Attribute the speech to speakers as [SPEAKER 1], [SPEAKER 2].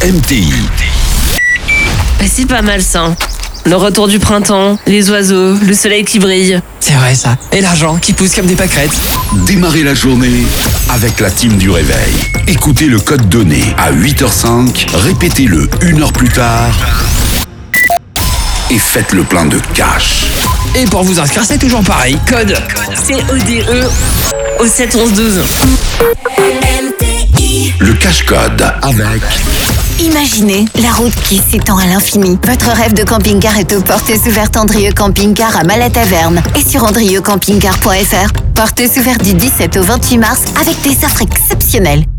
[SPEAKER 1] MTI.
[SPEAKER 2] C'est pas mal ça. Le retour du printemps, les oiseaux, le soleil qui brille.
[SPEAKER 3] C'est vrai ça. Et l'argent qui pousse comme des pâquerettes.
[SPEAKER 1] Démarrez la journée avec la team du réveil. Écoutez le code donné à 8h05, répétez-le 1 heure plus tard et faites le plein de cash.
[SPEAKER 3] Et pour vous inscrire, c'est toujours pareil. Code
[SPEAKER 2] CODE au 7 11 12.
[SPEAKER 1] Le cash code avec...
[SPEAKER 4] Imaginez la route qui s'étend à l'infini. Votre rêve de camping-car est aux portes ouvertes Andrieux Camping-Car à Malataverne et sur andrieuxcampingcar.fr. Portes ouvertes du 17 au 28 mars avec des offres exceptionnelles.